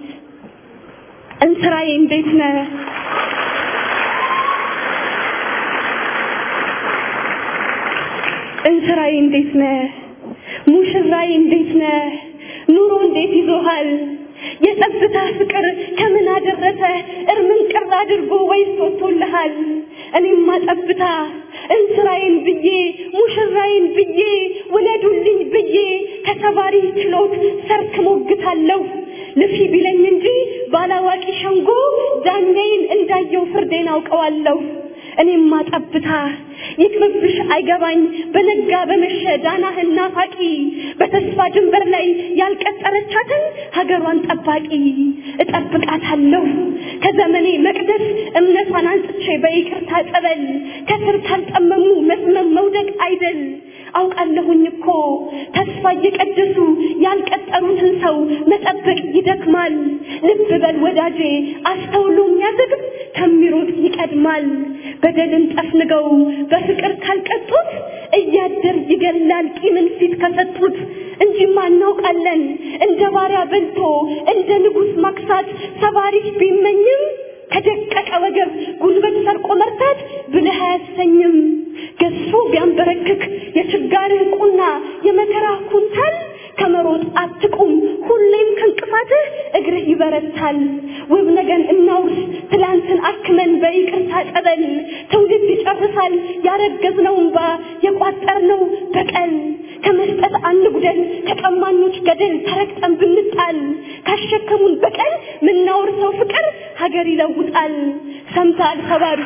እንስራዬ እንዴት ነህ እንስራዬ እንዴት ነህ ሙሽራዬ እንዴት ነህ ኑሮ እንዴት ይዞሃል የጸጥታ ፍቅር ከምን አደረሰ እርምን ቅር አድርጎ ወይስ ወጥቶልሃል እኔማ ጠብታ እንስራዬን ብዬ ሙሽራዬን ብዬ ወለዱልኝ ብዬ ከተባሪ ችሎት ሰርክ ሞግታለሁ ልፊ ቢለኝ እንጂ ባላዋቂ ሸንጎ ዳኛዬን እንዳየው ፍርዴን አውቀዋለሁ እኔማ ጠብታ ይቅርብሽ አይገባኝ በነጋ በመሸ ዳናህን ናፋቂ በተስፋ ድንበር ላይ ያልቀጠረቻትን ሀገሯን ጠባቂ እጠብቃታለሁ ከዘመኔ መቅደስ እምነቷን አንጽቼ በይቅርታ ጸበል ከስር ካልጠመሙ መስመም መውደቅ አይደል አውቃለሁኝ እኮ ተስፋ እየቀደሱ ያልቀጠሩትን ሰው መጠበቅ ይደክማል ልብ በል ወዳጄ አስተውሎ የሚያዘግብ ከሚሮጥ ይቀድማል በደልን ጠፍንገው በፍቅር ካልቀጡት እያደር ይገላል ቂምን ፊት ከሰጡት እንጂማ እናውቃለን እንደ ባሪያ በልቶ እንደ ንጉስ ማክሳት ሰባሪሽ ቢመኝም ከደቀቀ ወገብ ጉልበት ሰርቆ መርታት ብለህ አያሰኝም ገሱ ቢያንበረክክ የችጋርህ ቁና የመከራ ኩንታል ከመሮጥ አትቁም ሁሌም ከንቅፋትህ እግርህ ይበረታል ውብ ነገን እናውስ ትላንትን አክመን በይቅርታ ጸበል ትውልድ ይጨርሳል ያረገዝነው እንባ የቋጠርነው በቀል ከመስጠት አንጉደል ከቀማኞች ገደል ተረግጠን ብንጣል ካሸከሙን በቀል ምናወርሰው ፍቅር ሀገር ይለውጣል ሰምታል ሰባሪ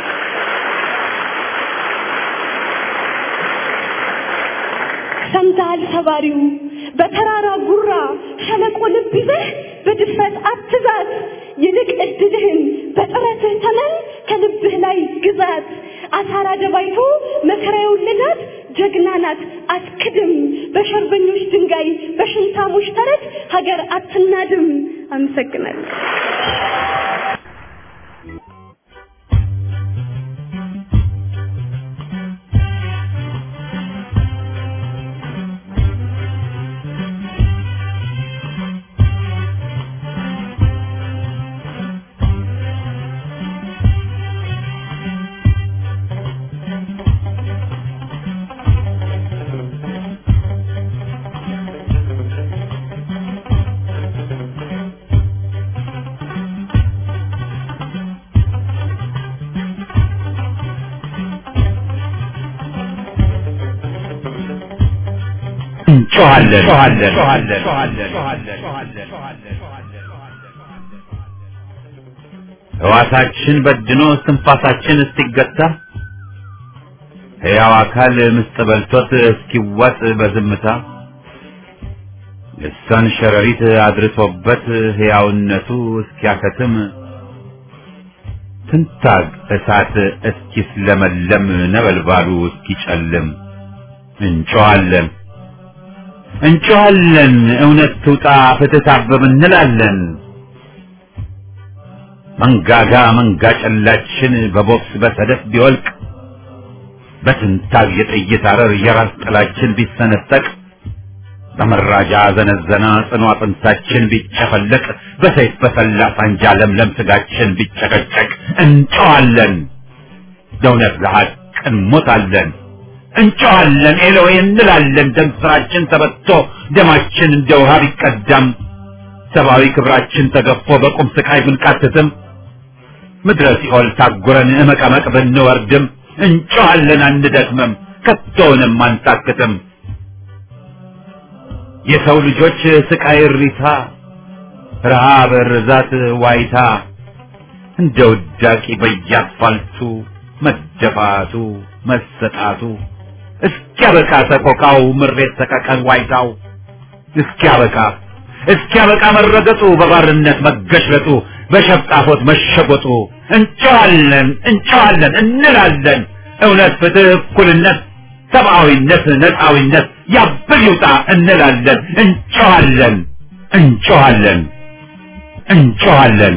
ሰምታል ሰባሪው በተራራ ጉራ ሸለቆ ልብ ይዘህ በድፍረት አትዛት ይልቅ እድልህን በጥረትህ ተመን ከልብህ ላይ ግዛት አሳራ ደባይቶ መከራ የወለዳት ጀግና ናት አትክድም በሸርበኞች ድንጋይ በሽንታሞች ተረት ሀገር አትናድም አመሰግናለሁ ሕዋሳችን በድኖ እስትንፋሳችን እስኪገታ ሕያው አካል ምስጥ በልቶት እስኪዋጥ በዝምታ ልሳን ሸረሪት አድርሶበት ሕያውነቱ እስኪያከትም ትንታግ እሳት እስኪስለመለም ነበልባሉ እስኪጨልም እንጮሃለን እውነት ትውጣ ፍትህ ታብብ እንላለን መንጋጋ መንጋ ጨላችን በቦክስ በሰደፍ ቢወልቅ በትንታግ የጥይት አረር የራስ ጥላችን ቢሰነጠቅ በመራጃ ዘነዘና ጽኑ አጥንታችን ቢጨፈለቅ በሰይፍ በሰላ ሳንጃ ለምለም ስጋችን ቢጨቀጨቅ እንጮሃለን ለእውነት ለሐቅ እንሞታለን እንጮሃለን ኤሎሄ እንላለን ደም ስራችን ተበቶ ደማችን እንደ ውሃ ቢቀዳም ሰብአዊ ክብራችን ተገፎ በቁም ስቃይ ብንቃትትም ምድረ ሲኦል ታጉረን እመቀመቅ ብንወርድም እንጮሃለን አንደክምም ከቶውንም አንታክትም የሰው ልጆች ስቃይ እሪታ ረሃብ ርዛት ዋይታ እንደ ውዳቂ በየአስፋልቱ መደፋቱ መሰጣቱ እስኪያበቃ ሰቆቃው ምሬት ሰቀቀን ዋይታው እስኪያበቃ መረገጡ በባርነት መገሽለጡ በሸፍጣፎት መሸጎጡ እንጨዋለን እንላለን እውነት ፍትህ እኩልነት ሰብአዊነት ነፃዊነት ያብል ይውጣ እንላለን እንጨዋለን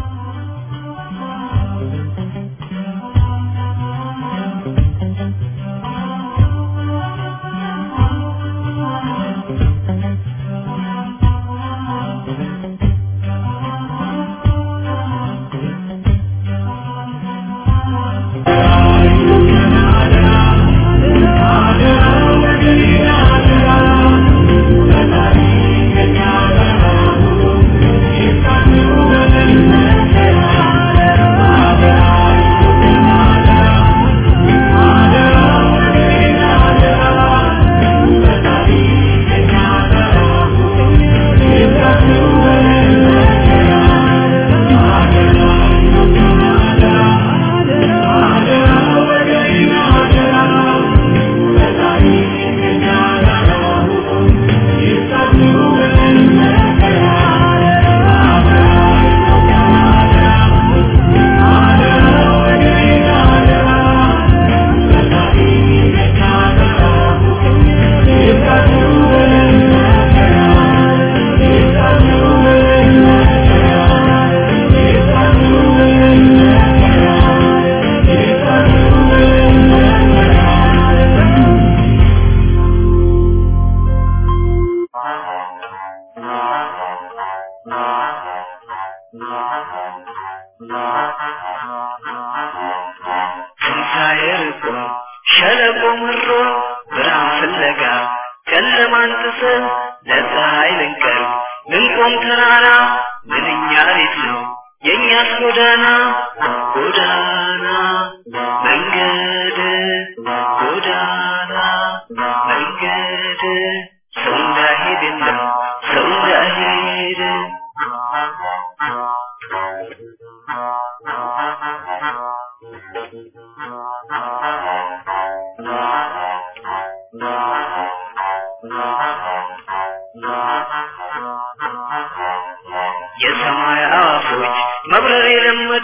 የሰማይ አፎች መብረር የለመዱ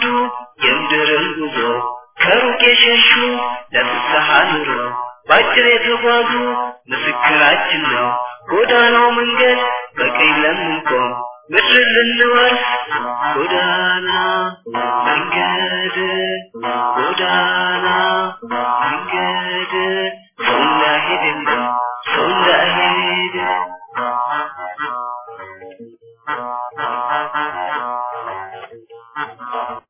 የምድርን ጉዞ ከሩቅ የሸሹ ለፍስሐ ኑሮ ባጭር የተጓዙ ምስክራችን ነው ጎዳናው መንገድ በቀኝ ለምንቆም ምድር ልንወርስ ጎዳና መንገድ